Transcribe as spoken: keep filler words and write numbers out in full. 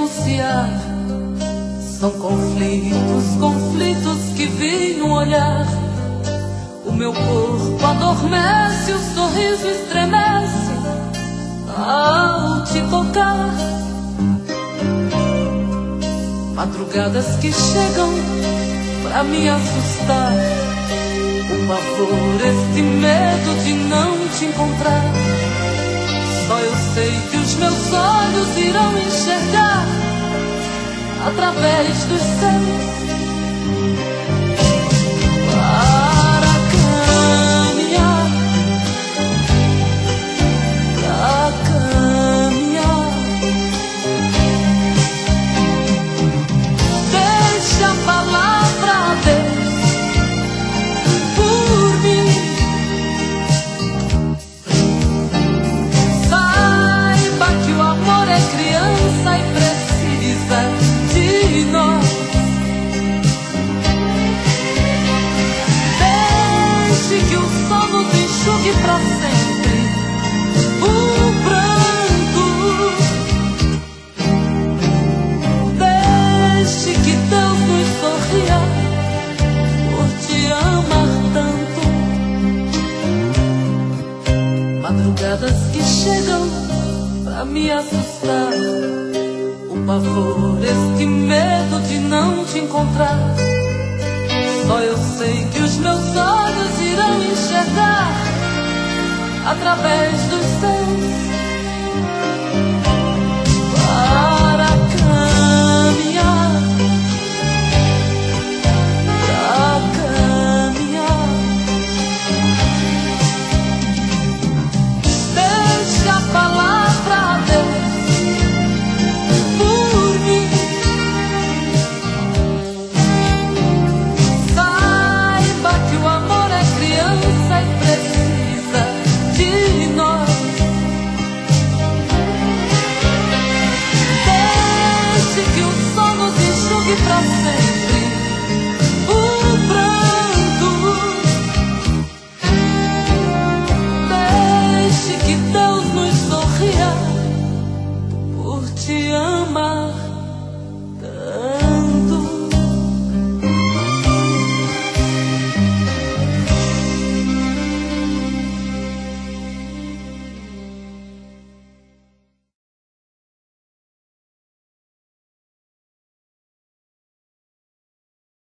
denunciar. São conflitos, conflitos que vi no olhar. O meu corpo adormece, o sorriso estremece ao te tocar. Madrugadas que chegam pra me assustar. O pavor, este medo de não te encontrar. Só eu sei que os meus olhos irão enxergar através dos céus. Para caminhar, para caminhar. Deixa a palavra Deus por mim. Saiba que o amor é criança e precisa de nós. Deixe que o sol nos enxugue pra sempre o branco. Deixe que Deus nos sorria por te amar tanto. Madrugadas que chegam pra me assustar. O pavor, este medo de não te encontrar. Só eu sei que os meus olhos irão enxergar através dos teus.